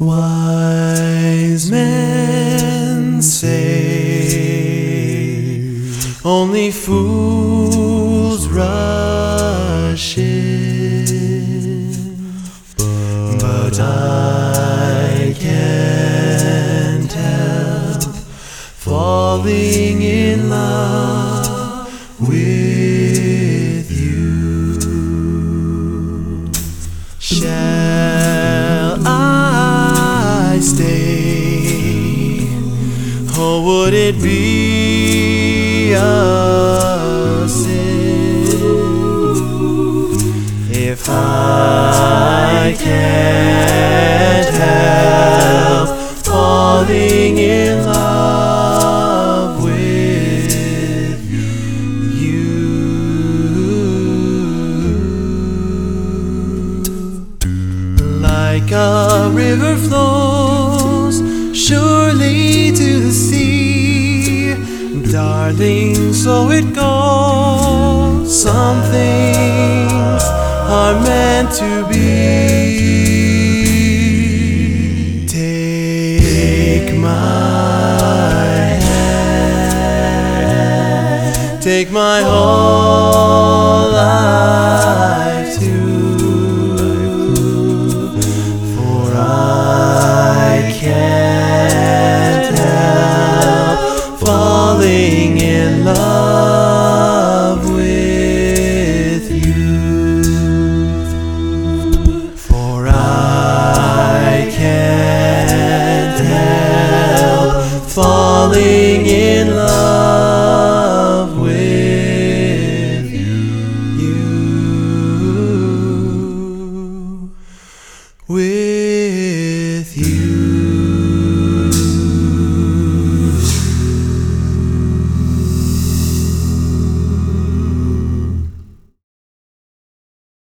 Wise men say only fools rush in, but I can't help falling in love with you. Shall I stay, or would it be a sin if I can't help falling in love with you? Like a river flows surely to the sea, darling, so it goes. Some things are meant to be. Take my hand, take my whole life too, for I can't help falling in love with you. For I can't help falling